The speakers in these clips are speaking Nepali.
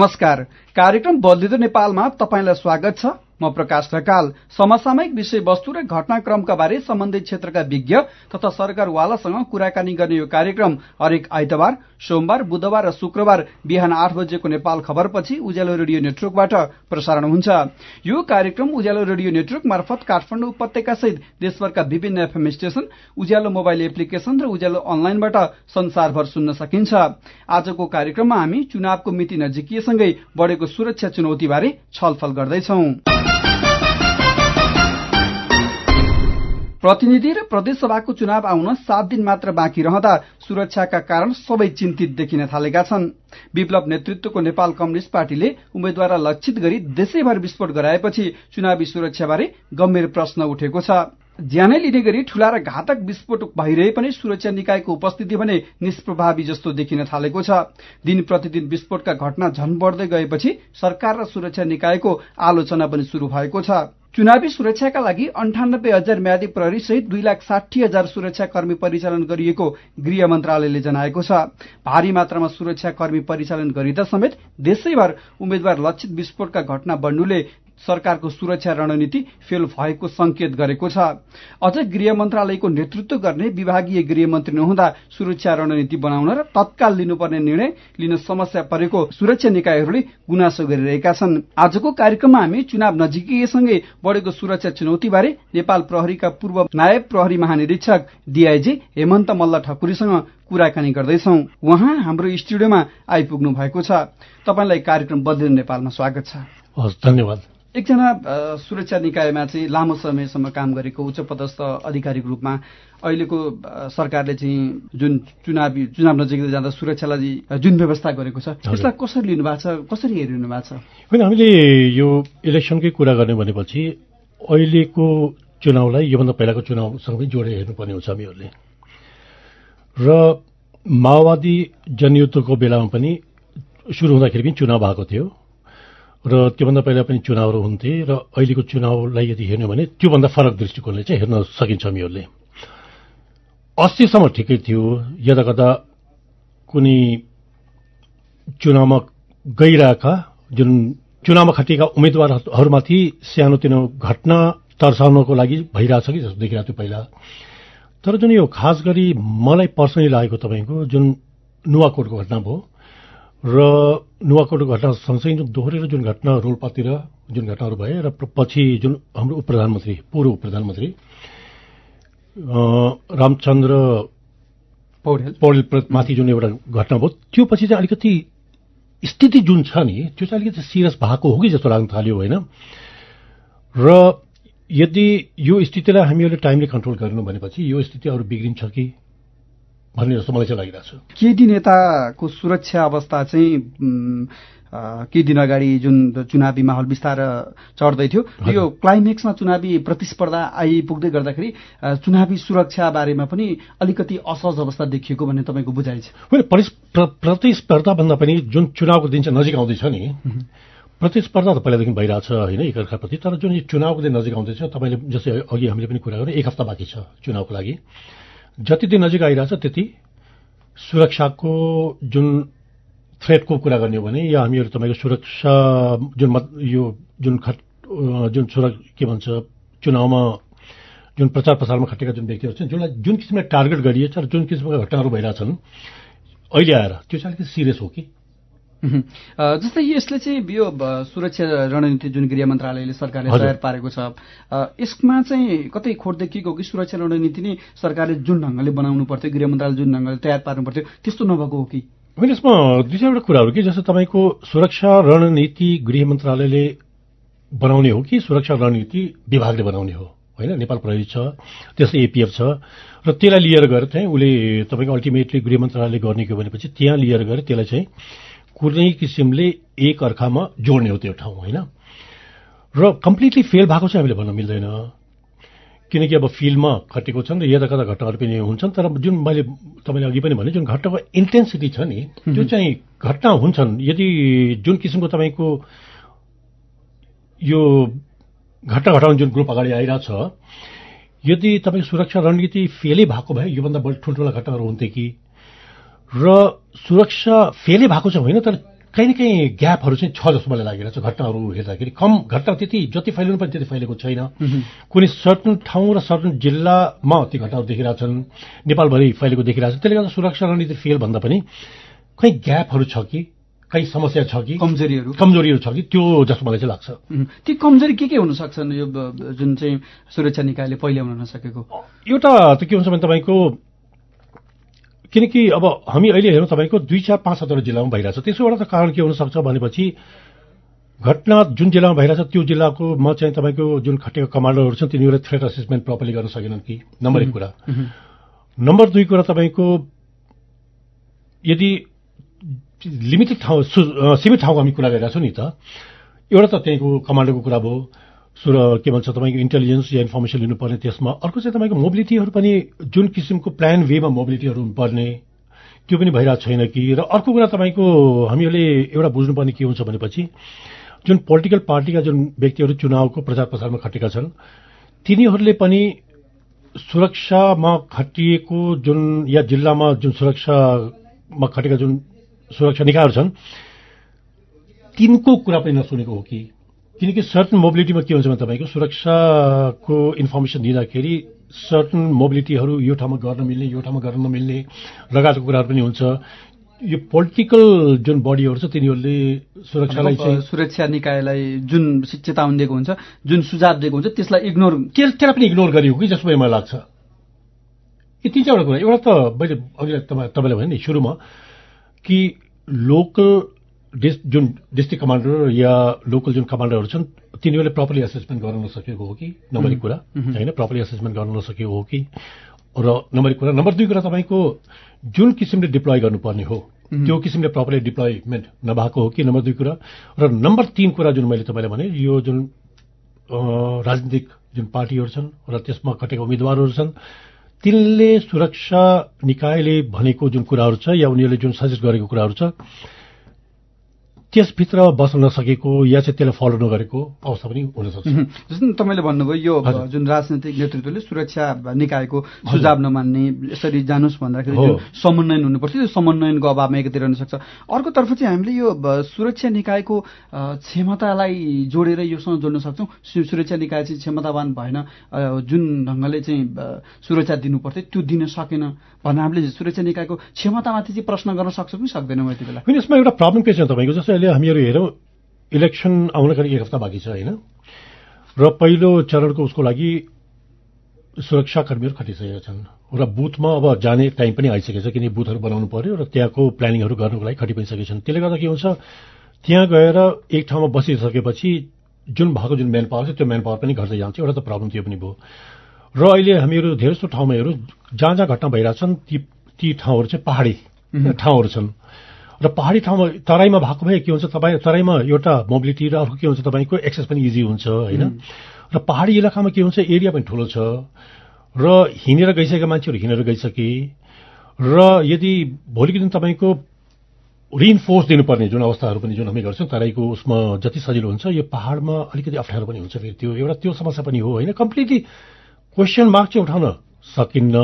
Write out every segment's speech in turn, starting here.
नमस्कार। कार्यक्रम बदलिँदो नेपालमा तपाईंलाई स्वागत छ। म प्रकाश ढकाल। समसामयिक विषयवस्तु र घटनाक्रमका बारे सम्बन्धित क्षेत्रका विज्ञ तथा सरकारवालासँग कुराकानी गर्ने यो कार्यक्रम हरेक आइतबार, सोमबार, बुधबार र शुक्रबार बिहान 8 बजेको नेपाल खबरपछि उज्यालो रेडियो नेटवर्कबाट प्रसारण हुन्छ। यो कार्यक्रम उज्यालो रेडियो नेटवर्क मार्फत काठमाडौँ उपत्यका सहित देशभरका विभिन्न FM station, Ujyalo mobile application र उज्यालो अनलाइनबाट संसारभर सुन्न सकिन्छ। आजको कार्यक्रममा हामी चुनावको मिति नजिकिएसँगै बढेको सुरक्षा चुनौतीबारे छलफल गर्दैछौं। प्रतिनिधि र प्रदेशसभाको चुनाव आउन 7 दिन मात्र बाँकी रहँदा सुरक्षाका कारण सबै चिन्तित देखिन थालेका छन्। विप्लव नेतृत्वको नेपाल कम्युनिस्ट पार्टीले उम्मेद्वारलाई लक्षित गरी देशैभर विस्फोट गराएपछि चुनावी सुरक्षाबारे गम्भीर प्रश्न उठेको छ। ज्यानै लिने गरी ठूला र घातक विस्फोट भइरहे पनि सुरक्षा निकायको उपस्थिति भने निष्प्रभावी जस्तो देखिन थालेको छ। दिन प्रतिदिन विस्फोटका घटना झन बढ्दै गएपछि सरकार र सुरक्षा निकायको आलोचना पनि शुरू भएको छ। चुनावी सुरक्षाका लागि 98,000 म्यादी प्रहरी सहित 2,60,000 सुरक्षाकर्मी परिचालन गरिएको गृह मन्त्रालयले जनाएको छ। भारी मात्रामा सुरक्षाकर्मी परिचालन गरिँदा समेत देशैभर उम्मेद्वार लक्षित विस्फोटका घटना बढ्नुले सरकारको सुरक्षा रणनीति फेल भएको संकेत गरेको छ। अझ गृह मन्त्रालयको नेतृत्व गर्ने विभागीय गृहमन्त्री नहुँदा सुरक्षा रणनीति बनाउन र तत्काल लिनुपर्ने निर्णय लिन समस्या परेको सुरक्षा निकायहरूले गुनासो गरिरहेका छन्। आजको कार्यक्रममा हामी चुनाव नजिकिएसँगै बढेको सुरक्षा चुनौतीबारे नेपाल प्रहरीका पूर्व नायब प्रहरी महानिरीक्षक डीआईजी हेमन्त मल्ल ठकुरीसँग कुराकानी गर्दैछौं। उहाँ हाम्रो स्टुडियोमा आइपुग्नु भएको छ। तपाईलाई कार्यक्रम बदलिँदो नेपालमा स्वागत छ। हस्, धन्यवाद। एकजना सुरक्षा निकायमा चाहिँ लामो समयसम्म काम गरेको उच्च पदस्थ अधिकारीको रूपमा अहिलेको सरकारले चाहिँ जुन चुनाव नजिकै जाँदा सुरक्षालाई जुन व्यवस्था गरेको छ त्यसलाई कसरी लिनु भएको छ, कसरी हेरिनु भएको छ? होइन, हामीले यो इलेक्सनकै कुरा गर्ने भनेपछि अहिलेको चुनावलाई योभन्दा पहिलाको चुनावसँगै जोडेर हेर्नुपर्ने हुन्छ हामीहरूले। र माओवादी जनयुद्धको बेलामा पनि सुरु हुँदाखेरि पनि चुनाव भएको थियो र त्योभन्दा पहिला पनि चुनावहरू हुन्थे र अहिलेको चुनावलाई यदि हेर्नु भने त्योभन्दा फरक दृष्टिकोणले चाहिँ हेर्न सकिन्छ हामीहरूले। 80सम्म ठिकै थियो, यता कता कुनै चुनावमा गइरहेका जुन चुनावमा खटिएका उम्मेद्वारहरूमाथि सानोतिनो घटना तर्साउनको लागि भइरहेछ कि जस्तो देखिरहेको थियो पहिला। तर जुन यो खास गरी मलाई पर्सनली लागेको तपाईँको जुन नुवाकोटको घटना भयो र नुवाकोटको घटना सँगसँगै जुन दोहोरेर जुन घटना रोल्पातिर जुन घटनाहरू भए र पछि जुन हाम्रो पूर्व प्रधानमन्त्री रामचन्द्र पौडेलमाथि जुन एउटा घटना भयो त्यो पछि चाहिँ अलिकति स्थिति जुन छ नि त्यो चाहिँ अलिकति सिरियस भएको हो कि जस्तो लाग्न थाल्यो होइन। र यदि यो स्थितिलाई हामीहरूले टाइमली कन्ट्रोल गर्नु भनेपछि यो स्थिति अरू बिग्रिन्छ कि भन्ने जस्तो मलाई चाहिँ लागिरहेको छ। केही दिन यताको सुरक्षा अवस्था चाहिँ केही दिन अगाडि जुन चुनावी माहौल बिस्तारै चढ्दै थियो, यो क्लाइमेक्समा चुनावी प्रतिस्पर्धा आइपुग्दै गर्दाखेरि चुनावी सुरक्षा बारेमा पनि अलिकति असहज अवस्था देखिएको भन्ने तपाईँको बुझाइ छ? होइन, प्रतिस्पर्धा भन्दा पनि जुन चुनावको दिन चाहिँ नजिक आउँदैछ नि, प्रतिस्पर्धा त पहिलादेखि भइरहेछ होइन एकअर्काप्रति। तर जुन चुनावको दिन नजिक आउँदैछ, तपाईँले जस्तै अघि हामीले पनि कुरा गऱ्यौँ 1 हप्ता बाँकी छ चुनावको लागि। जति दिन नजिक आइरहेछ त्यति सुरक्षाको जुन थ्रेटको कुरा गर्ने हो भने या हामीहरू तपाईँको सुरक्षा जुन के भन्छ चुनावमा जुन प्रचार प्रसारमा खटेका जुन व्यक्तिहरू छन् जुन किसिमले टार्गेट गरिएछ र जुन किसिमका घटनाहरू भइरहेछन् अहिले आएर त्यो चाहिँ अलिकति सिरियस हो कि। जस्तै यसले चाहिँ यो सुरक्षा रणनीति जुन गृह मन्त्रालयले सरकारले तयार पारेको छ यसमा चाहिँ कतै खोट देखिएको कि सुरक्षा रणनीति नै सरकारले जुन ढङ्गले बनाउनु पर्थ्यो, गृह मन्त्रालयले जुन ढङ्गले तयार पार्नु पर्थ्यो त्यस्तो नभएको हो कि? होइन, यसमा 2-4वटा कुराहरू कि जस्तो तपाईँको सुरक्षा रणनीति गृह मन्त्रालयले बनाउने हो कि सुरक्षा रणनीति विभागले बनाउने हो होइन। नेपाल प्रहरी छ, त्यसै एपीएफ छ र त्यसलाई लिएर गएर चाहिँ उसले तपाईँको अल्टिमेटली गृह मन्त्रालयले गर्ने हो भनेपछि त्यहाँ लिएर गएर त्यसलाई चाहिँ कुनै किसिमले एक अर्कामा जोड्ने हो त्यो ठाउँ होइन। र कम्प्लिटली फेल भएको चाहिँ हामीले भन्न मिल्दैन, किनकि अब फिल्डमा खटेको छन् र यता कता घटनाहरू पनि हुन्छन्। तर जुन मैले तपाईँले अघि पनि भने जुन घटनाको इन्टेन्सिटी छ नि त्यो चाहिँ घटना हुन्छन्। यदि जुन किसिमको तपाईँको यो घटना घटाउने जुन ग्रुप अगाडि आइरहेछ, यदि तपाईँको सुरक्षा रणनीति फेलै भएको भए योभन्दा बढी ठुल्ठुला घटनाहरू हुन्थे कि। र सुरक्षा फेलै भएको छ होइन, तर कहीँ न कहीँ ग्यापहरू चाहिँ छ जस्तो मलाई लागिरहेको छ घटनाहरू हेर्दाखेरि। कम घटना त्यति जति फैलिनु पनि त्यति फैलेको छैन। कुनै सर्टन ठाउँ र सर्टन जिल्लामा ती घटनाहरू देखिरहेछन्, नेपालभरि फैलेको देखिरहेको छ। त्यसले गर्दा सुरक्षा रणनीति फेल भन्दा पनि कहीँ ग्यापहरू छ कि, कहीँ समस्या छ कि, कमजोरीहरू छ कि, त्यो जस्तो मलाई चाहिँ लाग्छ। ती कमजोरी के हुन सक्छन् यो जुन चाहिँ सुरक्षा निकायले पहिल्याउन नसकेको? एउटा त के हुन्छ भने तपाईँको, किनकि अब हामी अहिले हेरौँ तपाईँको 2, 4, 5, 7 जिल्लामा भइरहेछ। त्यसो एउटा त कारण के हुनसक्छ भनेपछि घटना जुन जिल्लामा भइरहेछ त्यो जिल्लाकोमा चाहिँ तपाईँको जुन खटेका कमान्डरहरू छन् तिनीहरूले थ्रेट असेसमेन्ट प्रपरली गर्न सकेनन् कि, नम्बर 1 कुरा। नम्बर 2 कुरा तपाईँको यदि लिमिटेड ठाउँ सीमित ठाउँको हामी कुरा गरिरहेछौँ नि त, एउटा त त्यहीँको कमान्डरको कुरा भयो, के भन्छ तपाईँको इन्टेलिजेन्स या इन्फर्मेसन लिनुपर्ने त्यसमा। अर्को चाहिँ तपाईँको मोबिलिटीहरू पनि जुन किसिमको प्लान वेमा मोबिलिटीहरू हुनुपर्ने त्यो पनि भइरहेको छैन कि। र अर्को कुरा तपाईँको हामीहरूले एउटा बुझ्नुपर्ने के हुन्छ भनेपछि जुन पोलिटिकल पार्टीका जुन व्यक्तिहरू चुनावको प्रचार प्रसारमा खटेका छन् तिनीहरूले पनि सुरक्षामा खटिएको जुन या जिल्लामा जुन सुरक्षामा खटेका जुन सुरक्षा निकायहरू छन् तिनको कुरा पनि नसुनेको हो कि। किनकि सर्टन मोबिलिटीमा के हुन्छ भने तपाईँको सुरक्षाको इन्फर्मेसन दिँदाखेरि सर्टन मोबिलिटीहरू यो ठाउँमा गर्न मिल्ने, यो ठाउँमा गर्न नमिल्ने लगायतको कुराहरू पनि हुन्छ। यो पोलिटिकल जुन बडीहरू छ तिनीहरूले सुरक्षालाई चाहिँ सुरक्षा निकायलाई जुन चेतावनी दिएको हुन्छ, जुन सुझाव दिएको हुन्छ त्यसलाई त्यसलाई पनि इग्नोर गरियो कि जस्तो मलाई लाग्छ। यी 3-4 कुरा। एउटा त मैले अघि तपाईँलाई भने नि सुरुमा कि लोकल जुन डिस्ट्रिक्ट कमान्डर या लोकल जुन कमान्डरहरू छन् तिनीहरूले प्रपरली एसेसमेन्ट गर्न नसकेको हो कि, नम्बर 1 कुरा होइन, प्रपरली एसेसमेन्ट गर्न नसकेको हो कि। र नम्बर 1 कुरा। नम्बर 2 कुरा तपाईँको जुन किसिमले डिप्लोय गर्नुपर्ने हो त्यो किसिमले प्रपरली डिप्लोयमेन्ट नभएको हो कि, नम्बर 2 कुरा। र नम्बर 3 कुरा जुन मैले तपाईँलाई भने यो जुन राजनीतिक जुन पार्टीहरू छन् र त्यसमा खटेका उम्मेदवारहरू छन् तिनले सुरक्षा निकायले भनेको जुन कुराहरू छ या उनीहरूले जुन सजेस्ट गरेको कुराहरू छ त्यसभित्र बस्न नसकेको या चाहिँ त्यसलाई फलो नगरेको अवस्था पनि हुनसक्छ। जस्तो तपाईँले भन्नुभयो यो जुन राजनैतिक नेतृत्वले सुरक्षा निकायको सुझाव नमान्ने, यसरी जानुस् भन्दाखेरि जुन समन्वयन हुनुपर्छ त्यो समन्वयनको अभावमा एकातिर हुन सक्छ। अर्कोतर्फ चाहिँ हामीले यो सुरक्षा निकायको क्षमतालाई जोडेर योसँग जोड्न सक्छौँ। सुरक्षा निकाय चाहिँ क्षमतावान भएन, जुन ढङ्गले चाहिँ सुरक्षा दिनुपर्थ्यो त्यो दिन सकेन भन्दा हामीले सुरक्षा निकायको क्षमतामाथि चाहिँ प्रश्न गर्न सक्छौँ कि सक्दैनौँ यति बेला? यसमा एउटा प्रब्लम के छ तपाईँको, जस्तै हामीहरू हेरौँ इलेक्सन आउनका लागि 1 हप्ता बाँकी छ होइन, र पहिलो चरणको उसको लागि सुरक्षाकर्मीहरू खटिसकेका छन् र बुथमा अब जाने टाइम पनि आइसकेको छ किनकि बुथहरू बनाउनु पर्यो र त्यहाँको प्लानिङहरू गर्नुको लागि खटि पनि सकेका छन्। त्यसले गर्दा के हुन्छ त्यहाँ गएर एक ठाउँमा बसिसकेपछि जुन भएको जुन म्यान पावर छ त्यो म्यान पावर पनि घट्दै जान्छ। एउटा त प्रब्लम त्यो पनि भयो। र अहिले हामीहरू धेरै जस्तो ठाउँमा हेरौँ जहाँ जहाँ घटना भइरहेछन् ती ठाउँहरू चाहिँ पहाडी ठाउँहरू छन् र पहाडी ठाउँमा तराईमा भएको भए के हुन्छ तपाईँ तराईमा एउटा मोबिलिटी र अर्को के हुन्छ तपाईँको एक्सेस पनि इजी हुन्छ होइन। र पहाडी इलाकामा के हुन्छ एरिया पनि ठुलो छ र हिँडेर गइसकेका मान्छेहरू हिँडेर गइसके र यदि भोलिको दिन तपाईँको रिइन्फोर्स दिनुपर्ने जुन अवस्थाहरू पनि जुन हामी गर्छौँ तराईको उसमा जति सजिलो हुन्छ यो पहाडमा अलिकति अप्ठ्यारो पनि हुन्छ। फेरि त्यो एउटा त्यो समस्या पनि हो होइन। कम्प्लिटली क्वेसन मार्क चाहिँ उठाउन सकिन्न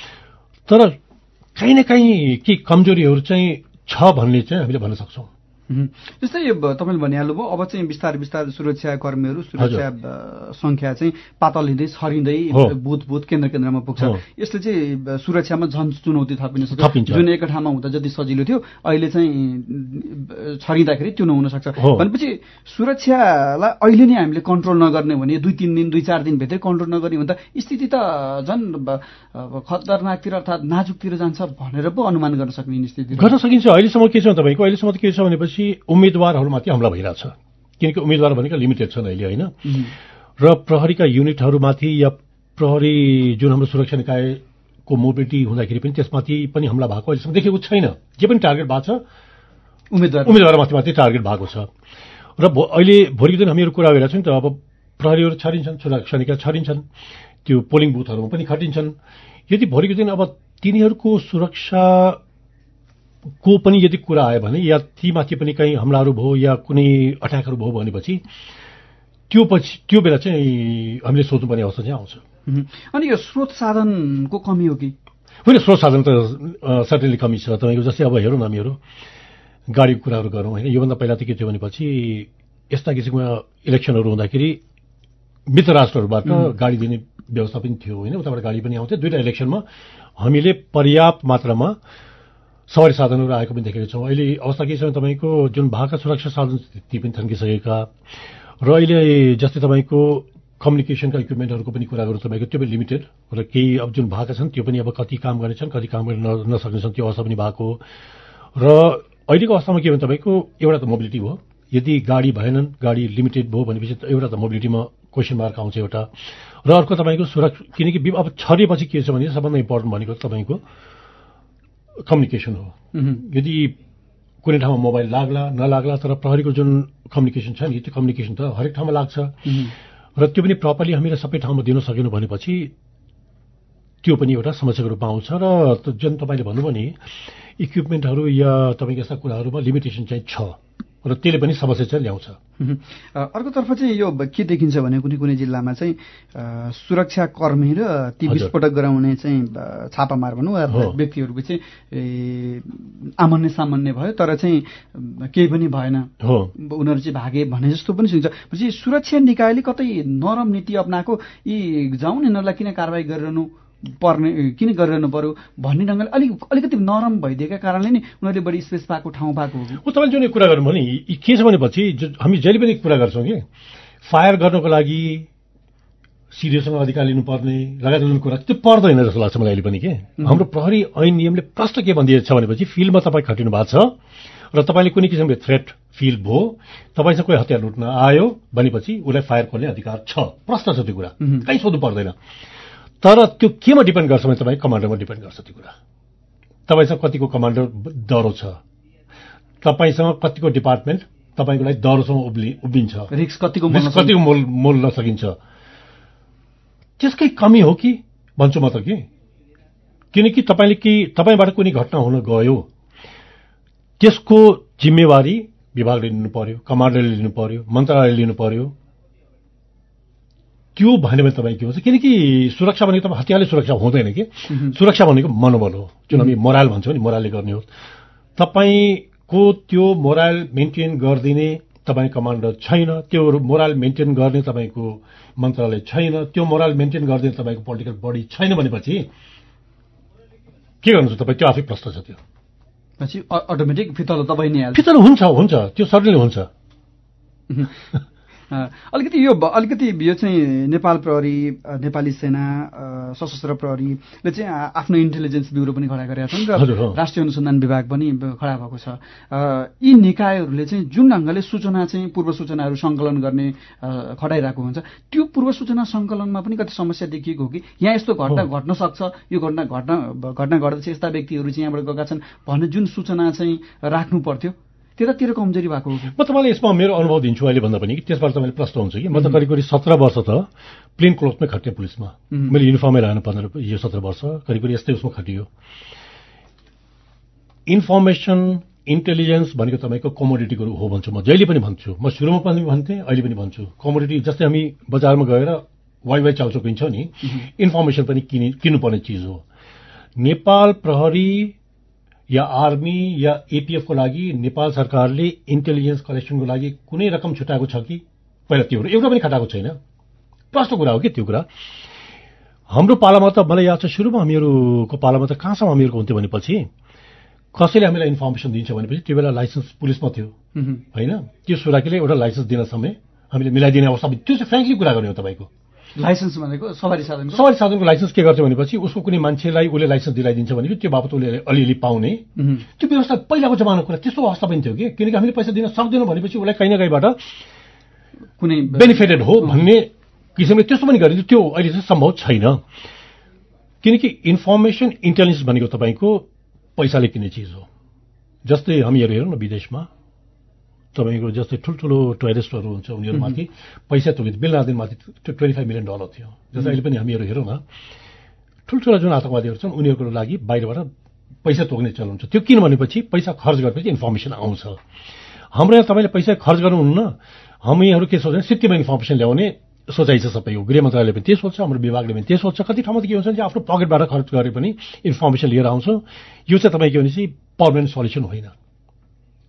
तर काहीँ न काहीँ के कमजोरीहरू चाहिँ छ भन्ने चाहिँ हामीले भन्न सक्छौँ। जस्तै तपाईँले भनिहाल्नुभयो अब चाहिँ बिस्तारै बिस्तारै सुरक्षाकर्मीहरू सुरक्षा संख्या चाहिँ पातल हिँड्दै छरिँदै बुथ केन्द्र केन्द्रमा पुग्छ। यसले चाहिँ सुरक्षामा झन् चुनौती थपिन सक्छ। जुन एक ठाउँमा हुँदा जति सजिलो थियो अहिले चाहिँ छरिँदाखेरि त्यो नहुन सक्छ भनेपछि सुरक्षालाई अहिले नै हामीले कन्ट्रोल नगर्ने भने 2-3 दिन 2-4 दिनभित्रै कन्ट्रोल नगर्ने भने त स्थिति त झन् खतरनाकतिर अर्थात् नाजुकतिर जान्छ भनेर पो अनुमान गर्न सक्ने स्थिति गर्न सकिन्छ। अहिलेसम्म के छ तपाईँको अहिलेसम्म त के छ भनेपछि उम्मेदवारहरूमाथि हमला भइरहेछ किनकि उम्मेदवार भनेको लिमिटेड छन् अहिले होइन। र प्रहरीका युनिटहरूमाथि या प्रहरी जुन हाम्रो सुरक्षा निकायको मोबिलिटी हुँदाखेरि पनि त्यसमाथि पनि हमला भएको अहिलेसम्म देखेको छैन। जे पनि टार्गेट भएको छ उम्मेदवारमाथि मात्रै टार्गेट भएको छ। र अहिले भोलिको दिन हामीहरू कुरा गरिरहेको छौँ नि त अब प्रहरीहरू छरिन्छन् सुरक्षा निकाय छरिन्छन् त्यो पोलिङ बुथहरूमा पनि खटिन्छन्। यदि भोलिको दिन अब तिनीहरूको सुरक्षा को पनि यदि कुरा आयो भने या तीमाथि पनि कहीँ हमलाहरू भयो या कुनै अट्याकहरू भयो भनेपछि त्यो बेला चाहिँ हामीले सोच्नुपर्ने अवस्था चाहिँ आउँछ। अनि यो स्रोत साधनको कमी हो कि होइन? स्रोत साधन त सर्टेनली कमी छ तपाईँको। जस्तै अब हेरौँ न हामीहरू गाडीको कुराहरू गरौँ होइन। योभन्दा पहिला त के थियो भनेपछि यस्ता किसिमका इलेक्सनहरू हुँदाखेरि मित्र राष्ट्रहरूबाट गाडी दिने व्यवस्था पनि थियो होइन, उताबाट गाडी पनि आउँथ्यो। दुईटा इलेक्सनमा हामीले पर्याप्त मात्रामा सवारी साधनहरू आएको पनि देखेका छौँ। अहिले अवस्था के छ भने तपाईँको जुन भाका सुरक्षा साधन ती पनि थन्किसकेका र अहिले जस्तै तपाईँको कम्युनिकेसनका इक्विपमेन्टहरूको पनि कुरा गरौँ तपाईँको त्यो पनि लिमिटेड र केही अब जुन भएका छन् त्यो पनि अब कति काम गर्नेछन् कति काम गर्न नसक्ने छन् त्यो अवस्था पनि भएको र अहिलेको अवस्थामा के भने तपाईँको एउटा त मोबिलिटी भयो। यदि गाडी भएनन्, गाडी लिमिटेड भयो भनेपछि एउटा त मोबिलिटीमा क्वेसन मार्क आउँछ एउटा र अर्को तपाईँको सुरक्षा, किनकि अब छरेपछि के छ भने सबभन्दा इम्पोर्टेन्ट भनेको तपाईँको कम्युनिकेसन हो। यदि कुनै ठाउँमा मोबाइल लाग्ला नलाग्ला तर प्रहरीको जुन कम्युनिकेसन छ नि त्यो कम्युनिकेसन त हरेक ठाउँमा लाग्छ र त्यो पनि प्रपरली हामीले सबै ठाउँमा दिन सकेनौँ भनेपछि त्यो पनि एउटा समस्याको रूपमा आउँछ र जुन तपाईँले भन्नुभयो नि इक्विपमेन्टहरू या तपाईँको यस्ता कुराहरूमा लिमिटेसन चाहिँ छ र त्यसले पनि समस्या चाहिँ ल्याउँछ। अर्कोतर्फ चाहिँ यो के देखिन्छ भने कुनै कुनै जिल्लामा चाहिँ सुरक्षाकर्मी र ती विस्फोटक गराउने चाहिँ छापामार भनौँ व्यक्तिहरूको चाहिँ आमन्य सामान्य भयो तर चाहिँ केही पनि भएन, उनीहरू चाहिँ भागे भने जस्तो पनि सुन्छ। पछि सुरक्षा निकायले कतै नरम नीति अप्नाएको यी जाउँ यिनीहरूलाई किन कारवाही गरिरहनु पर्ने, किन गरिरहनु पर्यो भन्ने ढङ्गले अलिकति नरम भइदिएका कारणले नि उनीहरूले बढी स्पेस पाएको ठाउँ पाएको हो। तपाईँले जुन कुरा गर्नु भने के छ भनेपछि हामी जहिले पनि कुरा गर्छौँ कि फायर गर्नको लागि सिडिओसँग अधिकार लिनुपर्ने लगायत जुन कुरा त्यो पर्दैन जस्तो लाग्छ मलाई अहिले पनि के। हाम्रो प्रहरी ऐन नियमले प्रश्न के भनिदिएको छ भनेपछि फिल्डमा तपाईँ खटिनु भएको छ र तपाईँले कुनै किसिमको थ्रेट फिल भयो, तपाईँसँग कोही हतियार लुट्न आयो भनेपछि उसलाई फायर गर्ने अधिकार छ, प्रश्न छ त्यो कुरा, कहीँ सोध्नु पर्दैन। तर त्यो केमा डिपेन्ड गर्छ भने तपाईँ कमान्डरमा डिपेन्ड गर्छ त्यो कुरा। तपाईँसँग कतिको कमान्डर दह्रो छ, तपाईँसँग कतिको डिपार्टमेन्ट तपाईँको लागि दह्रोसँग उभिन्छ, रिस्क कतिको मोल्न सकिन्छ, त्यसकै कमी हो कि भन्छु म त कि। किनकि तपाईँबाट कुनै घटना हुन गयो त्यसको जिम्मेवारी विभागले लिनु पर्यो, कमान्डरले लिनु पर्यो, मन्त्रालयले लिनु पर्यो। त्यो भन्यो भने तपाईँ के हुन्छ, किनकि सुरक्षा भनेको तपाईँ हतियारले सुरक्षा हुँदैन कि, सुरक्षा भनेको मनोबल हो जुन हामी मोराल भन्छौँ नि, मोरालले गर्ने हो। तपाईँको त्यो मोराल मेन्टेन गरिदिने तपाईँ कमान्डर छैन, त्यो मोराल मेन्टेन गर्ने तपाईँको मन्त्रालय छैन, त्यो मोराल मेन्टेन गरिदिने तपाईँको पोलिटिकल बडी छैन भनेपछि के गर्नुहुन्छ तपाईँ, त्यो आफै प्रश्न छ। त्यो पछि अटोमेटिक फितलो तपाईँ नै हाल्छ, फितलो हुन्छ त्यो सर्टेनली हुन्छ। अलिकति यो चाहिँ नेपाल प्रहरी, नेपाली सेना, सशस्त्र प्रहरीले चाहिँ आफ्नो इन्टेलिजेन्स ब्युरो पनि खडा गरेका छन् र राष्ट्रिय अनुसन्धान विभाग पनि खडा भएको छ। यी निकायहरूले चाहिँ जुन ढङ्गले सूचना चाहिँ पूर्व सूचनाहरू सङ्कलन गर्ने खडाइरहेको हुन्छ त्यो पूर्व सूचना सङ्कलनमा पनि कति समस्या देखिएको हो कि यहाँ यस्तो घटना घट्न सक्छ, यो घटना घट्दैछ, यस्ता व्यक्तिहरू चाहिँ यहाँबाट गएका छन् भन्ने जुन सूचना चाहिँ राख्नु पर्थ्यो त्यतातिर कमजोरी भएको हो। म तपाईँलाई यसमा मेरो अनुभव दिन्छु अहिले भन्दा पनि कि त्यसबाट तपाईँले प्रश्न हुन्छ कि म त करिब 17 वर्ष त प्लेन क्लोथमै खट्ने पुलिसमा, मैले युनिफर्मै लगाउनु पर्ने यो 17 वर्ष करिब यस्तै उसमा खटियो। इन्फर्मेसन इन्टेलिजेन्स भनेको तपाईँको कमोडिटीको हो भन्छु म, जहिले पनि भन्छु, म सुरुमा पनि भन्थेँ अहिले पनि भन्छु। कमोडिटी जस्तै हामी बजारमा गएर वाइ चाउचो किन्छ नि, इन्फर्मेसन पनि किन्नुपर्ने चिज हो। नेपाल प्रहरी या आर्मी या एपीएफ को लागि नेपाल सरकारले इन्टेलिजेन्स कलेक्सनको लागि कुनै रकम छुटाएको छ कि पहिला त्यो एउटा पनि खटाएको छैन, प्रश्न कुरा हो कि त्यो कुरा। हाम्रो पालामा त मलाई याद छ सुरुमा हामीहरूको पालामा त कहाँसम्म हामीहरूको हुन्थ्यो भनेपछि कसैले हामीलाई इन्फर्मेसन दिन्छ भनेपछि त्यो बेला लाइसेन्स पुलिसमा थियो होइन, त्यो सुराकीले एउटा लाइसेन्स दिन समय हामीले मिलाइदिने अवस्था, त्यो चाहिँ फ्रेङ्कली कुरा गर्ने हो। तपाईँको लाइसेन्स भनेको सवारी साधनको लाइसेन्स के गर्छ भनेपछि उसको कुनै मान्छेलाई उसले लाइसेन्स दिलाइदिन्छ भनेपछि त्यो बापत उसले अलिअलि पाउने त्यो व्यवस्था पहिलाको जमानाको कुरा त्यस्तो अवस्था पनि थियो कि, किनकि हामीले पैसा दिन सक्दैनौँ भनेपछि उसलाई कहीँ न कहीँबाट कुनै बेनिफिटेड हो भन्ने किसिमले त्यस्तो पनि गरिदियो। त्यो अहिले चाहिँ सम्भव छैन, किनकि इन्फर्मेसन इन्टेलिजेन्स भनेको तपाईँको पैसाले किन्ने चिज हो। जस्तै हामीहरू हेरौँ न विदेशमा तपाईँको जस्तै ठुल्ठुलो टुरिस्टहरू हुन्छ उनीहरूमाथि पैसा तोकिन्छ, बिल लादेनमाथि $25 million थियो। जस्तै अहिले पनि हामीहरू हेरौँ न ठुल्ठुला जुन आतंकवादीहरू छन् उनीहरूको लागि बाहिरबाट पैसा तोक्ने चलन छ। त्यो किन भनेपछि पैसा खर्च गरेपछि इन्फर्मेसन आउँछ। हाम्रो यहाँ तपाईँले पैसा खर्च गर्नुहुन्न, हामीहरू के सोच्छौँ सिटीमा इन्फर्मेसन ल्याउने सोचाइ छ सबैको, गृह मन्त्रालयले पनि त्यही सोच्छ, हाम्रो विभागले पनि त्यही सोच्छ। कति ठाउँमा त के हुन्छ भने आफ्नो पकेटबाट खर्च गरे पनि इन्फर्मेसन लिएर आउँछ। यो चाहिँ तपाईँ के भनेपछि पर्मानेन्ट सल्युसन होइन।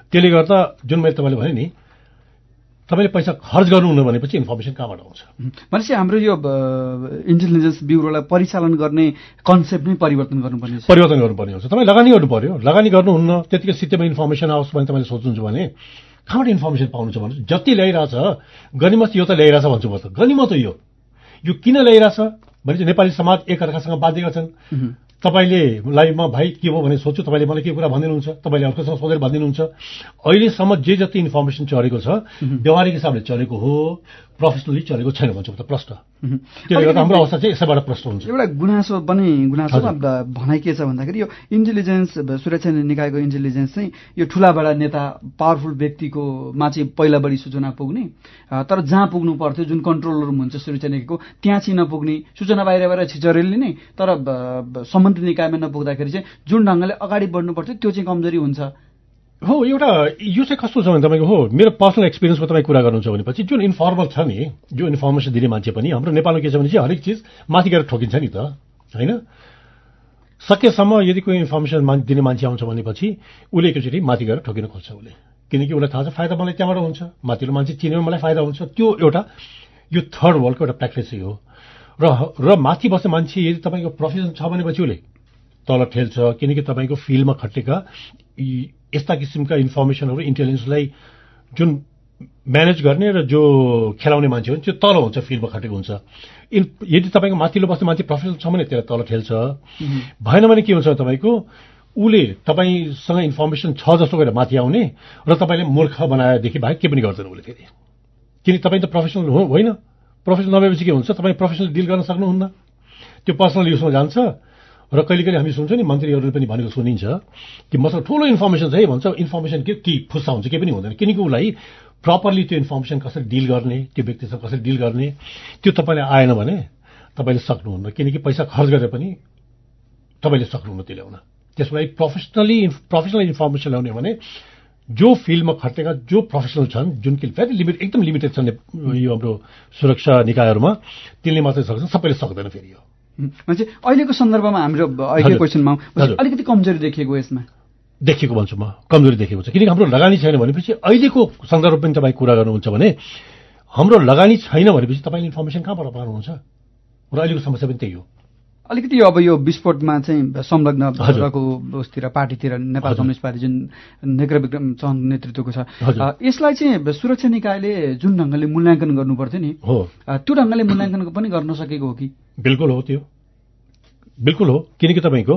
त्यसले गर्दा जुन मैले तपाईँले भने नि तपाईँले पैसा खर्च गर्नुहुन्न भनेपछि इन्फर्मेसन कहाँबाट आउँछ भनेपछि हाम्रो यो इन्टेलिजेन्स ब्युरोलाई परिचालन गर्ने कन्सेप्ट नै परिवर्तन गर्नुपर्ने हुन्छ। तपाईँ लगानी गर्नु पर्यो, लगानी गर्नुहुन्न त्यतिकै सित्तैमा इन्फर्मेसन आओस् भने तपाईँले सोच्नुहुन्छ भने कहाँबाट इन्फर्मेसन पाउनुहुन्छ भन्नु। जति ल्याइरहेछ गनिमत यो त ल्याइरहेछ भन्छु म त, गनिमत हो यो किन ल्याइरहेछ भने चाहिँ नेपाली समाज एकअर्कासँग बाध्य गर्छन्। तपाईँले लाइभमा भाइ के हो भने सोध्छु, तपाईँले मलाई के कुरा भनिदिनुहुन्छ, तपाईँले अर्कोसँग सोधेर भनिदिनुहुन्छ। अहिलेसम्म जे जति इन्फर्मेसन चलेको छ व्यवहारिक हिसाबले चलेको हो, प्रोफेसनली चलेको छैन भन्छु त प्रश्न। त्यसले गर्दा हाम्रो अवस्था चाहिँ यसैबाट प्रश्न हुन्छ। एउटा गुनासो भनाइ के छ भन्दाखेरि यो इन्टेलिजेन्स सुरक्षा निकायको इन्टेलिजेन्स चाहिँ यो ठुलाबडा नेता पावरफुल व्यक्तिकोमा चाहिँ पहिला बढी सूचना पुग्ने, तर जहाँ पुग्नु पर्थ्यो जुन कन्ट्रोल रुम हुन्छ सुरक्षा निकायको त्यहाँ चाहिँ नपुग्ने, सूचना बाहिर छिचरेल लिने, तर सम्बन्धित निकायमा नपुग्दाखेरि चाहिँ जुन ढङ्गले अगाडि बढ्नु पर्थ्यो त्यो चाहिँ कमजोरी हुन्छ। हो, एउटा यो चाहिँ कस्तो छ भने तपाईँको हो मेरो पर्सनल एक्सपिरियन्सको तपाईँ कुरा गर्नुहुन्छ भनेपछि जुन इन्फर्मल छ नि, जो इन्फर्मेसन दिने मान्छे पनि हाम्रो नेपालमा के छ भने चाहिँ हरेक चिज माथि गएर ठोकिन्छ नि त, होइन। सकेसम्म यदि कोही इन्फर्मेसन दिने मान्छे आउँछ भनेपछि उसले एकैचोटि माथि गएर ठोकिन खोज्छ उसले, किनकि उसलाई थाहा छ फाइदा मलाई त्यहाँबाट हुन्छ, माथिल्लो मान्छे चिनेमा मलाई फाइदा हुन्छ। त्यो एउटा यो थर्ड वर्ल्डको एउटा प्र्याक्टिसै हो। र माथि बस्ने मान्छे यदि तपाईँको प्रोफेसन छ भनेपछि उसले तल ठेल्छ, किनकि तपाईँको फिल्डमा खटेका यस्ता किसिमका इन्फर्मेसनहरू इन्टेलिजेन्सलाई जुन म्यानेज गर्ने र जो खेलाउने मान्छे हो त्यो तल हुन्छ, फिल्डमा खटेको हुन्छ। यदि तपाईँको माथिल्लो बस्ने मान्छे प्रोफेसनल छ भने त्यसलाई तल ठेल्छ, भएन भने के हुन्छ तपाईँको उसले तपाईँसँग इन्फर्मेसन छ जस्तो गरेर माथि आउने र तपाईँले मूर्ख बनाएदेखि बाहेक के पनि गर्दैन उसले फेरि, किनकि तपाईँ त प्रोफेसनल होइन। प्रोफेसनल नभएपछि के हुन्छ, तपाईँ प्रोफेसनल डिल गर्न सक्नुहुन्न, त्यो पर्सनल युजमा जान्छ। र कहिले कहिले हामी सुन्छौँ नि मन्त्रीहरूले पनि भनेको सुनिन्छ कि मसँग ठुलो इन्फर्मेसन छ है भन्छ, इन्फर्मेसन के फुस्सा हुन्छ, केही पनि हुँदैन, किनकि उसलाई प्रपरली त्यो इन्फर्मेसन कसरी डिल गर्ने, त्यो व्यक्तिसँग कसरी डिल गर्ने त्यो तपाईँले आएन भने तपाईँले सक्नुहुन्न, किनकि पैसा खर्च गरेर पनि तपाईँले सक्नुहुन्न त्यो ल्याउन। त्यसको लागि प्रोफेसनल इन्फर्मेसन ल्याउने भने जो फिल्डमा खटेका जो प्रोफेसनल छन्, जुन कि एकदम लिमिटेड छन् यो हाम्रो सुरक्षा निकायहरूमा, त्यसले मात्रै सक्छन्, सबैले सक्दैन फेरि यो। मान्छे अहिलेको सन्दर्भमा हाम्रो अहिले क्वेसनमा अलिकति कमजोरी देखिएको यसमा देखिएको भन्छु म, कमजोरी देखेको छ, किनकि हाम्रो लगानी छैन भनेपछि अहिलेको सन्दर्भ पनि तपाईँ कुरा गर्नुहुन्छ भने हाम्रो लगानी छैन भनेपछि तपाईँले इन्फर्मेसन कहाँबाट पाउनुहुन्छ, र अहिलेको समस्या पनि त्यही हो। अलिकति अब यो विस्फोटमा चाहिँ संलग्न भएको उसतिर पार्टीतिर नेपाल कम्युनिस्ट पार्टी जुन नेकरा विक्रम चन्द नेतृत्वको छ, यसलाई चाहिँ सुरक्षा निकायले जुन ढङ्गले मूल्याङ्कन गर्नुपर्थ्यो नि त्यो ढङ्गले मूल्याङ्कन पनि गर्न सकेको हो कि? बिल्कुल हो, त्यो बिल्कुल हो, किनकि तपाईँको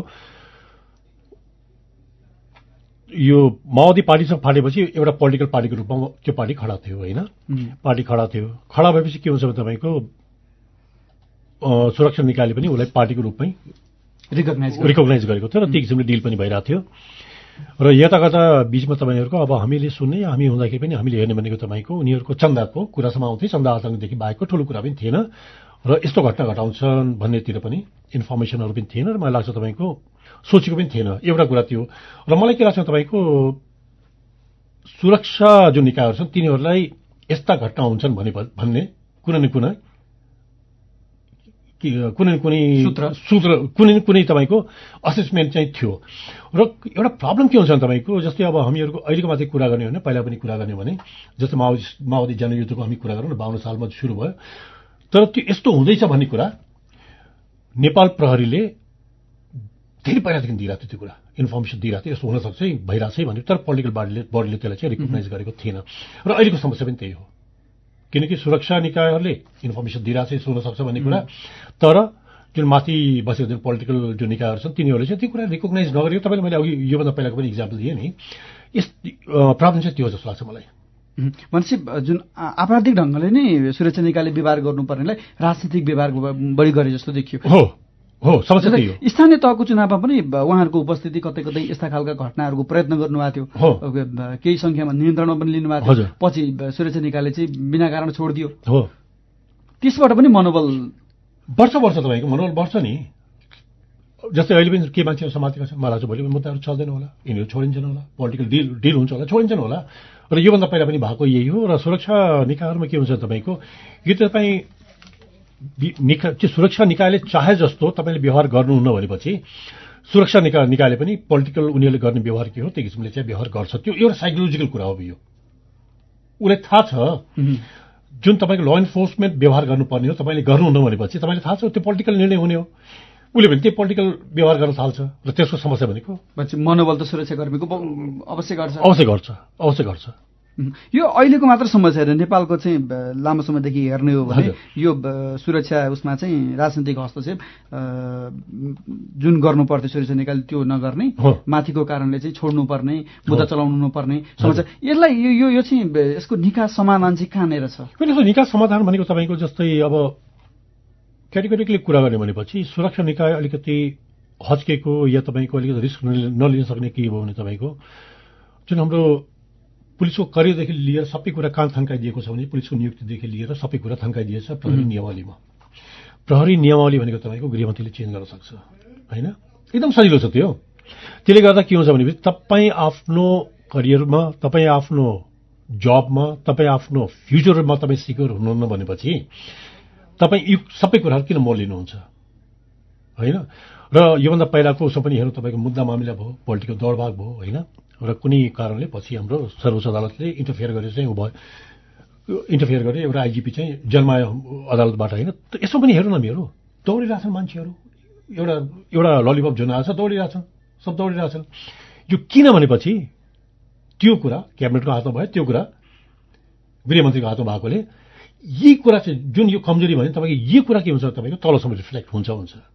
यो माओवादी पार्टीसँग फाटेपछि एउटा पोलिटिकल पार्टीको रूपमा त्यो पार्टी खडा थियो, होइन, पार्टी खडा थियो। खडा भएपछि के हुन्छ भने तपाईँको सुरक्षा निकायले पनि उसलाई पार्टीको रूपमै रिकगनाइज गरेको थियो र त्यो किसिमले डिल पनि भइरहेको थियो। र यता कता बिचमा तपाईँहरूको अब हामीले सुन्ने, हामी हुँदाखेरि पनि हामीले हेर्ने भनेको तपाईँको उनीहरूको चन्दाको कुरासम्म आउँथे, चन्दा आतङ्कदेखि बाहेकको ठुलो कुरा पनि थिएन र यस्तो घटना घटाउँछन् भन्नेतिर पनि इन्फर्मेसनहरू पनि थिएन र मलाई लाग्छ तपाईँको सोचेको पनि थिएन, एउटा कुरा थियो। र मलाई के लाग्छ तपाईँको सुरक्षा जुन निकायहरू छन् तिनीहरूलाई यस्ता घटना हुन्छन् भन्ने कुनै तपाईँको असेसमेन्ट चाहिँ थियो। र एउटा प्रब्लम के हुन्छ भने तपाईँको जस्तै अब हामीहरूको अहिलेको मात्रै कुरा गर्ने हो भने पहिला पनि कुरा गर्ने भने जस्तै माओवादी जनयुद्धको हामी कुरा गरौँ न, 52 सालमा सुरु भयो, तर त्यो यस्तो हुँदैछ भन्ने कुरा नेपाल प्रहरीले धेरै पहिलादेखि दिइरहेको थियो, त्यो कुरा इन्फर्मेसन दिइरहेको थियो, यस्तो हुनसक्छ है भइरहेछ है भन्ने, तर पोलिटिकल बडीले त्यसलाई चाहिँ रिकगनाइज गरेको थिएन। र अहिलेको समस्या पनि त्यही हो, किनकि सुरक्षा निकायहरूले इन्फर्मेसन दिइरहेछ यस्तो हुनसक्छ भन्ने कुरा, तर जुन माथि बसेको जुन पोलिटिकल जुन निकायहरू छन् तिनीहरूले चाहिँ त्यो कुरा रिकगनाइज नगरेको। तपाईँले मैले अघि योभन्दा पहिलाको पनि इक्जाम्पल दिएँ नि, यस प्रब्लम चाहिँ त्यो जस्तो लाग्छ मलाई। भनेपछि जुन आपराधिक ढङ्गले नै सुरक्षा निकायले व्यवहार गर्नुपर्नेलाई राजनीतिक व्यवहार बढी गरे जस्तो देखियो। हो, समस्या त्यही हो। स्थानीय तहको चुनावमा पनि उहाँहरूको उपस्थिति कतै कतै यस्ता खालका घटनाहरूको प्रयत्न गर्नुभएको थियो, केही संख्यामा नियन्त्रणमा पनि लिनुभएको थियो, पछि सुरक्षा निकायले चाहिँ बिना कारण छोडिदियो, त्यसबाट पनि मनोबल बढ्छ तपाईँको मनोबल बढ्छ नि। जस्तै अहिले पनि के मान्छेहरू समातेका छन्, मलाई चाहिँ भोलि मुद्दाहरू चल्दैन होला, यिनीहरू छोडिन्छन् होला, पोलिटिकल डिल हुन्छ होला, छोडिन्छन् होला। र योभन्दा पहिला पनि भएको यही हो। र सुरक्षा निकायहरूमा के हुन्छ तपाईँको यो तपाईँ सुरक्षा निकायले चाहे जस्तो तपाईँले व्यवहार गर्नुहुन्न भनेपछि सुरक्षा निकायले पनि पोलिटिकल उनीहरूले गर्ने व्यवहार के हो त्यो किसिमले चाहिँ व्यवहार गर्छ। त्यो एउटा साइकोलोजिकल कुरा हो। यो उसलाई थाहा छ जुन तपाईँको ल इन्फोर्समेन्ट व्यवहार गर्नुपर्ने हो तपाईँले गर्नुहुन्न भनेपछि तपाईँले थाहा छ त्यो पोलिटिकल निर्णय हुने हो। उसले भने त्यो पोलिटिकल व्यवहार गर्न थाल्छ र त्यसको समस्या भनेको मनोबल त सुरक्षाकर्मीको अवश्य गर्छ। यो अहिलेको मात्र समस्या होइन, नेपालको चाहिँ लामो समयदेखि हेर्ने हो भने यो सुरक्षा उसमा चाहिँ राजनीतिक हस्तक्षेप जुन गर्नुपर्थ्यो सुरक्षा निकायले त्यो नगर्ने, माथिको कारणले चाहिँ छोड्नुपर्ने, मुद्दा चलाउनु नपर्ने समस्या, यसलाई यो चाहिँ यसको निकास समाधान चाहिँ कहाँनिर छ? निकास समाधान भनेको तपाईँको जस्तै अब क्याटेगोरिकली कुरा गर्ने भनेपछि सुरक्षा निकाय अलिकति हच्केको या तपाईँको अलिकति रिस्क नलिन सक्ने के भयो भने तपाईँको जुन हाम्रो पुलिसको करियरदेखि लिएर सबै कुरा कहाँ थन्काइदिएको छ भने पुलिसको नियुक्तिदेखि लिएर सबै कुरा थन्काइदिएछ प्रहरी नियमावलीमा। प्रहरी नियमावली भनेको तपाईँको गृहमन्त्रीले चेन्ज गर्न सक्छ होइन, एकदम सजिलो छ त्यो। त्यसले गर्दा के हुन्छ भनेपछि तपाईँ आफ्नो करियरमा, तपाईँ आफ्नो जबमा, तपाईँ आफ्नो फ्युचरमा तपाईँ सिक्योर हुनुहुन्न भनेपछि तपाईँ यो सबै कुराहरू किन मोल लिनुहुन्छ होइन। र योभन्दा पहिलाको उसो पनि हेर्नु तपाईँको मुद्दा मामिला भयो, पोलिटिकल दौडभाग भयो होइन, र कुनै कारणले पछि हाम्रो सर्वोच्च अदालतले इन्टरफेयर गरेर चाहिँ इन्टरफेयर गरेर एउटा आइजिपी चाहिँ जन्मायो अदालतबाट होइन। यसो पनि हेर्नु न मेरो दौडिरहेछन् मान्छेहरू, एउटा ललिपप जुन आएछ दौडिरहेछन्, सब दौडिरहेछन्। यो किन भनेपछि त्यो कुरा क्याबिनेटको हातमा भयो, त्यो कुरा गृहमन्त्रीको हातमा भएकोले यी कुरा चाहिँ जुन यो कमजोरी भने तपाईँको यी कुरा के हुन्छ तपाईँको तलसम्म रिफ्लेक्ट हुन्छ।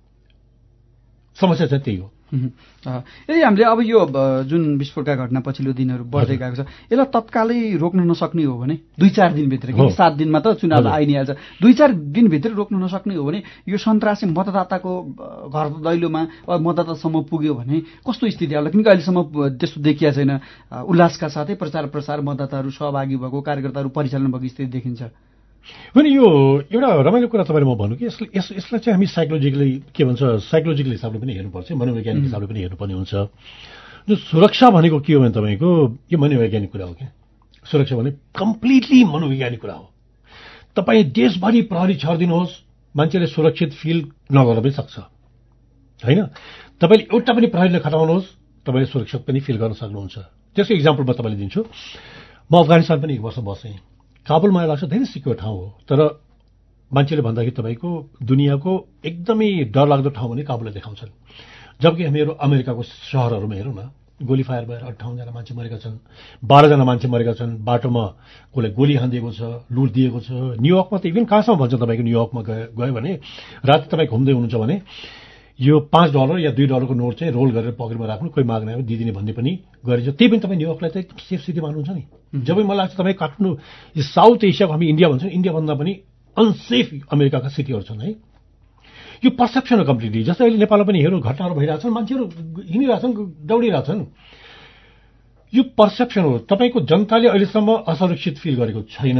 समस्या चाहिँ त्यही हो। यदि हामीले अब यो जुन विस्फोटका घटना पछिल्लो दिनहरू बढ्दै गएको छ यसलाई तत्कालै रोक्न नसक्ने हो भने 2-4 दिनभित्र, किनकि 7 दिनमा त चुनाव आइ नै हाल्छ, 2-4 दिनभित्र रोक्न नसक्ने हो भने यो सन्तासी मतदाताको घर दैलोमा मतदातासम्म पुग्यो भने कस्तो स्थिति होला? किनकि अहिलेसम्म त्यस्तो देखिया छैन। उल्लासका साथै प्रचार प्रसार, मतदाताहरू सहभागी भएको, कार्यकर्ताहरू परिचालन भएको स्थिति देखिन्छ। होइन यो एउटा रमाइलो कुरा तपाईँले म भन्नु कि यसलाई चाहिँ हामी साइकोलोजिकली के भन्छ साइकोलोजिकल हिसाबले पनि हेर्नुपर्छ, मनोवैज्ञानिक हिसाबले पनि हेर्नुपर्ने हुन्छ। जो सुरक्षा भनेको के हो भने तपाईँको यो मनोवैज्ञानिक कुरा हो। क्या सुरक्षा भने कम्प्लिटली मनोवैज्ञानिक कुरा हो। तपाईँ देशभरि प्रहरी छरिदिनुहोस् मान्छेले सुरक्षित फिल नगर्न पनि सक्छ होइन। तपाईँले एउटा पनि प्रहरीले खटाउनुहोस् तपाईँले सुरक्षित पनि फिल गर्न सक्नुहुन्छ। त्यसको इक्जाम्पल म तपाईँले दिन्छु। म अफगानिस्तान पनि 1 वर्ष बसेँ। काबुल मलाई लाग्छ धेरै सिक्योर ठाउँ हो, तर मान्छेले भन्दाखेरि तपाईँको दुनियाँको एकदमै डरलाग्दो ठाउँ भने काबुललाई देखाउँछन्। जबकि हामीहरू अमेरिकाको सहरहरूमा हेरौँ न, गोली फायर भएर 58 जना मान्छे मरेका छन्, 12 जना मान्छे मरेका छन्, बाटोमा कसले गोली हानिदिएको छ, लुट दिएको छ। न्युयोर्कमा त इभन कहाँसम्म भन्छ तपाईँको न्युयोर्कमा गयो भने राति तपाईँ घुम्दै हुनुहुन्छ भने यो $5 या $2 नोट चाहिँ रोल गरेर पकेटमा राख्नु, कोही माग्ने हो दिदिने भन्ने पनि गरिन्छ। त्यही पनि तपाईँ न्युयोर्कलाई त सेफ सिटी मान्नुहुन्छ नि। जब मलाई लाग्छ तपाईँ काठमाडौँ साउथ एसियाको हामी इन्डिया भन्छौँ, इन्डियाभन्दा पनि अनसेफ अमेरिकाका सिटीहरू छन् है। यो पर्सेप्सन हो कम्प्लिटली। जस्तै अहिले नेपालमा पनि हेरौँ घटनाहरू भइरहेछन्, मान्छेहरू हिँडिरहेछन्, दौडिरहेछन्। यो पर्सेप्सन हो। तपाईँको जनताले अहिलेसम्म असुरक्षित फिल गरेको छैन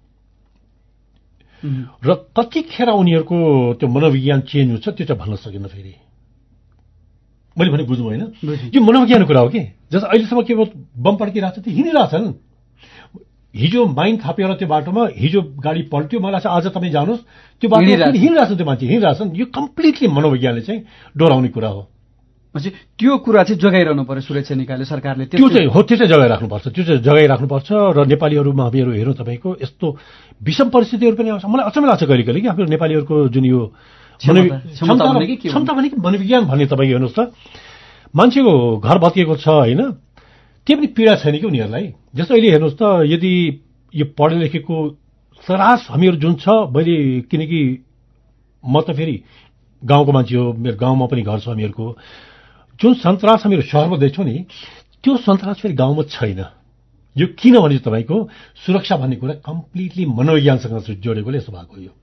र कतिखेर उनीहरूको त्यो मनोविज्ञान चेन्ज हुन्छ त्यो चाहिँ भन्न सकिन्न। फेरि मैले भने बुझ्नु होइन, यो मनोविज्ञानको कुरा हो कि जस्तो अहिलेसम्म के बम पड्किरहेको छ त्यो हिँडिरहेछन्। हिजो माइन थापेर त्यो बाटोमा हिजो गाडी पल्ट्यो, मलाई लाग्छ आज तपाईँ जानुहोस् त्यो बाटो हिँडिरहेछन्, त्यो मान्छे हिँडिरहेछन्। यो कम्प्लिटली मनोविज्ञानले चाहिँ डराउने कुरा हो। त्यो कुरा चाहिँ जगाइरहनु पर्यो सुरक्षा निकायले, सरकारले त्यो चाहिँ हो, त्यो चाहिँ जगाइराख्नुपर्छ। त्यो चाहिँ जगाइराख्नुपर्छ र नेपालीहरूमा हामीहरू हेरौँ तपाईँको यस्तो विषम परिस्थितिहरू पनि आउँछ। मलाई अचम्म लाग्छ कहिले कहिले कि हाम्रो नेपालीहरूको जुन यो क्षमता भनेको मनोविज्ञान भन्ने तपाईँको हेर्नुहोस् त, मान्छेको घर भत्किएको छ होइन, त्यो पनि पीडा छैन कि उनीहरूलाई। जस्तो अहिले हेर्नुहोस् त, यदि यो पढे लेखेको सरास हामीहरू जुन छ, मैले किनकि म त फेरि गाउँको मान्छे हो, मेरो गाउँमा पनि घर छ हामीहरूको, जुन सन्तास हामीहरू सहरमा देख्छौँ नि त्यो सन्तास फेरि गाउँमा छैन। यो किनभने तपाईँको सुरक्षा भन्ने कुरा कम्प्लिटली मनोविज्ञानसँग जोडेकोले यस्तो भएको यो।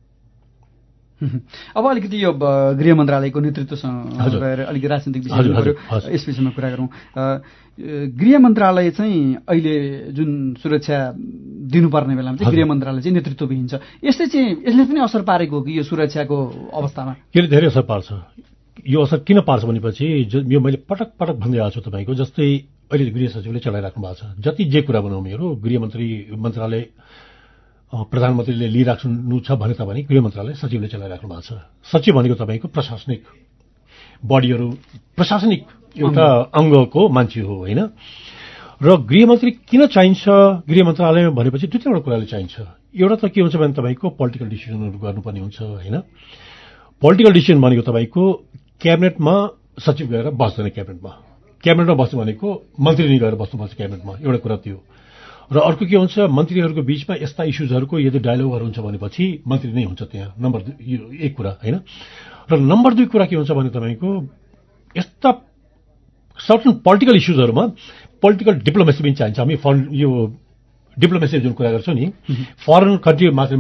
अब अलिकति यो गृह मन्त्रालयको नेतृत्वसँग गएर अलिकति राजनीतिक विषयहरू यस विषयमा कुरा गरौँ। गृह मन्त्रालय चाहिँ अहिले जुन सुरक्षा दिनुपर्ने बेलामा चाहिँ गृह मन्त्रालय चाहिँ नेतृत्वविहीन छ। यसले पनि असर पारेको हो कि यो सुरक्षाको अवस्थामा? यसले धेरै असर पार्छ। यो असर किन पार्छ भनेपछि यो मैले पटक पटक भन्दै आएको छु तपाईँको, जस्तै अहिले गृह सचिवले चलाइराख्नु भएको छ। जति जे कुरा बनाउँ मेरो गृह मन्त्रालय प्रधानमन्त्रीले लिइराख्नु छ भने तापनि गृह मन्त्रालय सचिवले चलाइराख्नु भएको छ। सचिव भनेको तपाईँको प्रशासनिक बडीहरू प्रशासनिक एउटा अङ्गको मान्छे हो होइन। र गृहमन्त्री किन चाहिन्छ गृह मन्त्रालयमा भनेपछि दुई तीनवटा कुराले चाहिन्छ। एउटा त के हुन्छ भने तपाईँको पोलिटिकल डिसिजनहरू गर्नुपर्ने हुन्छ होइन। पोलिटिकल डिसिजन भनेको तपाईँको क्याबिनेटमा सचिव गएर बस्दैन, क्याबिनेटमा बस्नु भनेको मन्त्री नै गएर बस्नुपर्छ क्याबिनेटमा, एउटा कुरा त्यो। र अर्को के हुन्छ मन्त्रीहरूको बीचमा यस्ता इस्युजहरूको यदि डायलगहरू हुन्छ भनेपछि मन्त्री नै हुन्छ त्यहाँ, नम्बर एक कुरा होइन। र नम्बर दुई कुरा के हुन्छ भने तपाईँको यस्ता सर्टन पोलिटिकल इस्युजहरूमा पोलिटिकल डिप्लोमेसी पनि चाहिन्छ। हामी यो डिप्लोमेसी जुन कुरा गर्छौँ नि फरेन कन्ट्री मात्र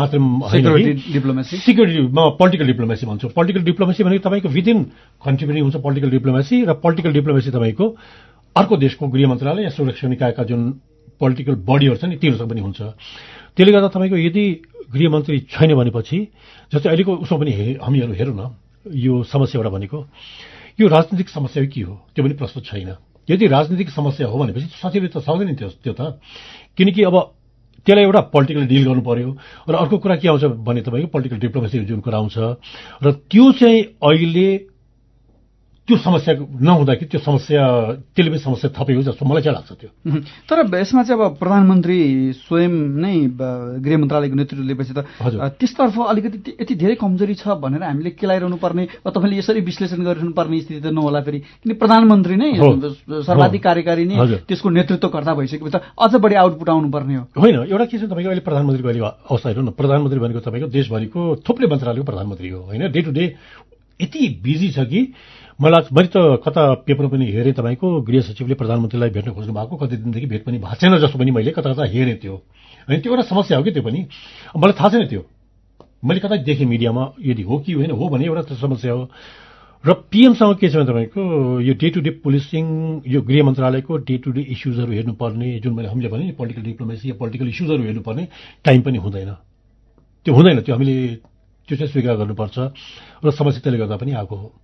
सिक्युरिटीमा पोलिटिकल डिप्लोमेसी भन्छौँ। पोलिटिकल डिप्लोमेसी भनेको तपाईँको विदिन कन्ट्री पनि हुन्छ पोलिटिकल डिप्लोमेसी, र पोलिटिकल डिप्लोमेसी तपाईँको अर्को देशको गृह मन्त्रालय या सुरक्षा निकायका जुन पोलिटिकल बडीहरू छ नि तिनीहरूसँग पनि हुन्छ। त्यसले गर्दा तपाईँको यदि गृहमन्त्री छैन भनेपछि जस्तै अहिलेको उसमा पनि हामीहरू हेरौँ न यो समस्या एउटा भनेको यो राजनीतिक समस्या के हो त्यो पनि प्रश्न छैन। यदि राजनीतिक समस्या हो भनेपछि सचिवले त सक्दैन त्यो त, किनकि अब त्यसलाई एउटा पोलिटिकल डिल गर्नु पर्यो। र अर्को कुरा के आउँछ भने तपाईँको पोलिटिकल डिप्लोमेसी जुन कुरा आउँछ र त्यो चाहिँ अहिले त्यो समस्या नहुँदाखेरि त्यो समस्या त्यसले पनि समस्या थपेको जस्तो मलाई चाहिँ लाग्छ त्यो। तर यसमा चाहिँ अब प्रधानमन्त्री स्वयं नै गृह मन्त्रालयको नेतृत्व लिएपछि त त्यसतर्फ अलिकति यति धेरै कमजोरी छ भनेर हामीले केलाइरहनु पर्ने तपाईँले यसरी विश्लेषण गरिरहनु पर्ने स्थिति त नहोला फेरि, किन प्रधानमन्त्री नै सर्वाधिक कार्यकारी नै त्यसको नेतृत्वकर्ता भइसकेपछि त अझ बढी आउटपुट आउनु पर्ने हो होइन। एउटा के छ तपाईँको अहिले प्रधानमन्त्रीको अहिले अवस्था हेर्नु न, प्रधानमन्त्री भनेको तपाईँको देशभरिको थुप्रै मन्त्रालयको प्रधानमन्त्री हो होइन। डे टु डे यति बिजी छ कि मैले त कता पेपर पनि हेरेँ तपाईँको गृह सचिवले प्रधानमन्त्रीलाई भेट्न खोज्नु भएको कति दिनदेखि भेट पनि भएको छैन जस्तो पनि मैले कता कता हेरेँ त्यो होइन। त्यो एउटा समस्या हो कि त्यो पनि मलाई थाहा छैन, त्यो मैले कतै देखेँ मिडियामा, यदि हो कि होइन हो भने एउटा समस्या हो। र पिएमसँग के छ भने तपाईँको यो डे टु डे पुलिसिङ यो गृह मन्त्रालयको डे टु डे इस्युजहरू हेर्नुपर्ने जुन हामीले भने पोलिटिकल डिप्लोमेसी या पोलिटिकल इस्युजहरू हेर्नुपर्ने टाइम पनि हुँदैन, त्यो हामीले त्यो चाहिँ स्वीकार गर्नुपर्छ र समस्या त्यसले गर्दा पनि आएको हो।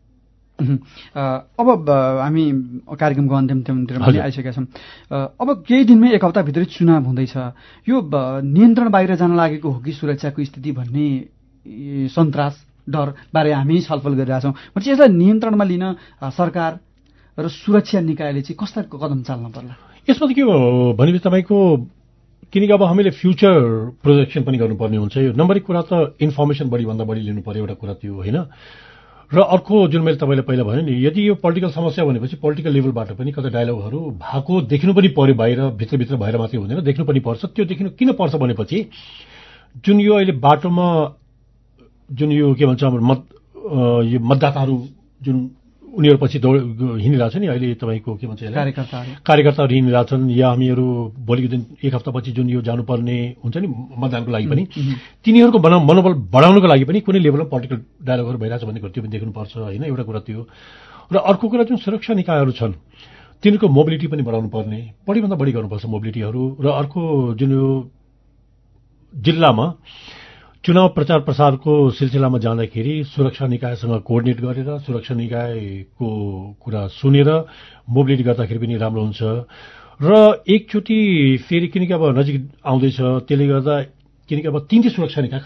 अब हामी कार्यक्रमको अन्तिमतिर आइसकेका छौँ। अब केही दिनमै एक हप्ताभित्रै चुनाव हुँदैछ, यो नियन्त्रण बाहिर जान लागेको हो कि सुरक्षाको स्थिति भन्ने सन्तास डर बारे हामी छलफल गरिरहेछौँ। भनेपछि यसलाई नियन्त्रणमा लिन सरकार र सुरक्षा निकायले चाहिँ कस्ता कदम चाल्न पर्ला? यसमा त के हो भनेपछि तपाईँको किनकि अब हामीले फ्युचर प्रोजेक्सन पनि गर्नुपर्ने हुन्छ। यो नम्बर एक कुरा त इन्फर्मेसन बढीभन्दा बढी लिनु पर्यो, एउटा कुरा त्यो होइन। र अर्को जुन मैले तपाईँले पहिला भने नि यदि यो पोलिटिकल समस्या भनेपछि पोलिटिकल लेभलबाट पनि कतै डायलगहरू भएको देख्नु पनि पर्यो, बाहिर भित्रभित्र भएर मात्रै हुँदैन, देख्नु पनि पर्छ। त्यो देख्नु किन पर्छ भनेपछि जुन यो अहिले बाटोमा जुन यो के भन्छ यो मतदाताहरू जुन उनीहरू पछि हिँडिरहेछ नि अहिले तपाईँको के भन्छ कार्यकर्ताहरू हिँडिरहेछन्, या हामीहरू भोलिको दिन एक हप्तापछि जुन यो जानुपर्ने हुन्छ नि मतदानको लागि पनि तिनीहरूको मनोबल बढाउनको लागि पनि कुनै लेभलमा पोलिटिकल डायलगहरू भइरहेछ भन्ने कुरा त्यो पनि देख्नुपर्छ होइन, एउटा कुरा त्यो। र अर्को कुरा जुन सुरक्षा निकायहरू छन् तिनीहरूको मोबिलिटी पनि बढाउनु पर्ने, बढीभन्दा बढी गर्नुपर्छ मोबिलिटीहरू। र अर्को जुन यो जिल्लामा चुनाव प्रचार प्रसारको सिलसिलामा जाँदाखेरि सुरक्षा निकायसँग कोअर्डिनेट गरेर सुरक्षा निकायको कुरा सुनेर मोबिलिटी गर्दाखेरि पनि राम्रो हुन्छ। र एकचोटि फेरि किनकि अब नजिक आउँदैछ त्यसले गर्दा किनकि अब तीनटै सुरक्षा निकाय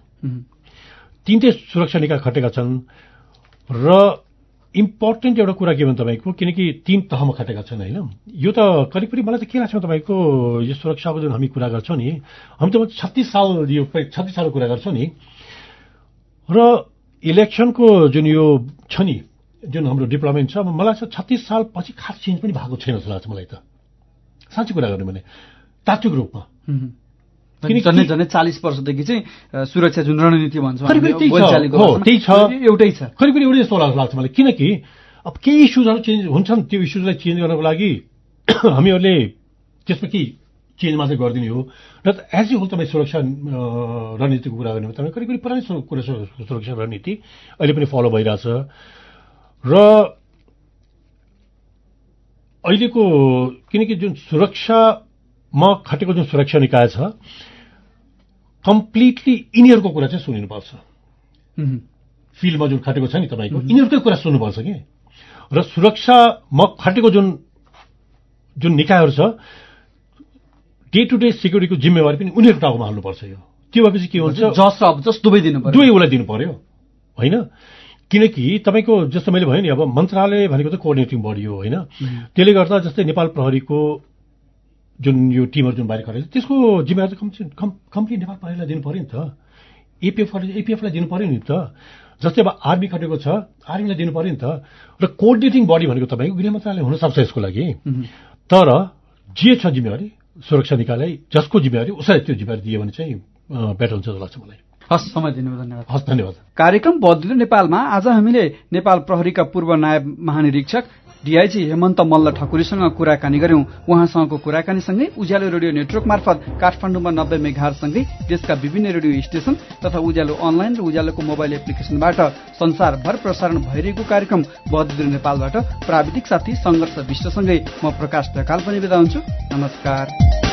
खटेका छन् र इम्पोर्टेन्ट एउटा कुरा के भने तपाईँको किनकि तीन तहमा खटेका छन् होइन। यो त करिब करिब मलाई त के लाग्छ तपाईँको यो सुरक्षाको जुन हामी कुरा गर्छौँ नि, हामी त 36 सालको कुरा गर्छौँ नि, र इलेक्सनको जुन यो छ नि जुन हाम्रो डिप्लोमेन्ट छ मलाई लाग्छ 36 साल पछि खास चेन्ज पनि भएको छैन जस्तो लाग्छ मलाई त, साँच्चै कुरा गर्नु भने तात्विक रूपमा। झन्डै 40 वर्षदेखि चाहिँ सुरक्षा जुन रणनीति भन्छ त्यही छ, एउटै छ, करिब करिब एउटै जस्तो लाग्छ मलाई। किनकि अब केही इस्युजहरू चेन्ज हुन्छन्, त्यो इस्युजलाई चेन्ज गर्नको लागि हामीहरूले त्यसमा केही चेन्ज मात्रै गरिदिने हो। र एज ए होल तपाईँ सुरक्षा रणनीतिको कुरा गर्ने हो तपाईँ करिब करिब पुरानै सुरक्षा रणनीति अहिले पनि फलो भइरहेछ। र अहिलेको किनकि जुन सुरक्षामा खटेको जुन सुरक्षा निकाय छ कम्प्लिटली यिनीहरूको कुरा चाहिँ सुनिनुपर्छ। फिल्डमा जुन खटेको छ नि तपाईँको यिनीहरूकै कुरा सुन्नुपर्छ कि। र सुरक्षामा खटेको जुन निकायहरू छ डे टु डे सिक्युरिटीको जिम्मेवारी पनि उनीहरूको टाउकोमा हाल्नुपर्छ। यो त्यो भएपछि के हुन्छ जस दुवै उसलाई दिनु पर्यो होइन। किनकि तपाईँको जस्तो मैले भने नि अब मन्त्रालय भनेको त कोअर्डिनेटिङ बडी हो होइन त्यसले गर्दा जस्तै नेपाल प्रहरीको जुन यो टिमहरू जुन बाहिर खरेछ त्यसको जिम्मेवारी कम्प्लिट नेपाल प्रहरीलाई दिनु पर्यो नि त एपिएफलाई दिनु पर्यो नि त जस्तै अब आर्मी खटेको छ आर्मीलाई दिनु पर्यो नि त र कोअर्डिनेटिङ बडी भनेको तपाईँको गृह मन्त्रालय हुनसक्छ यसको लागि तर जे छ जिम्मेवारी सुरक्षा निकायलाई जसको जिम्मेवारी उसलाई त्यो जिम्मेवारी दियो भने चाहिँ बेटर हुन्छ जस्तो लाग्छ मलाई हस् समय दिनुभयो धन्यवाद हस् धन्यवाद कार्यक्रम बदलिँदो नेपालमा आज हामीले नेपाल प्रहरीका पूर्व नायब महानिरीक्षक डीआईजी हेमन्त मल्ल ठकुरीसँग कुराकानी गर्यौं उहाँसँगको कुराकानीसँगै उज्यालो रेडियो नेटवर्क मार्फत काठमाडौँमा 90 मेगाहर्जसँगै देशका विभिन्न रेडियो स्टेशन तथा उज्यालो अनलाइन र उज्यालोको मोबाइल एप्लिकेशनबाट संसारभर प्रसारण भइरहेको कार्यक्रम बदलिँदो नेपालबाट प्राविधिक साथी संघर्ष विष्टसँगै म प्रकाश ढकाल पनि बिदा हुन्छु नमस्कार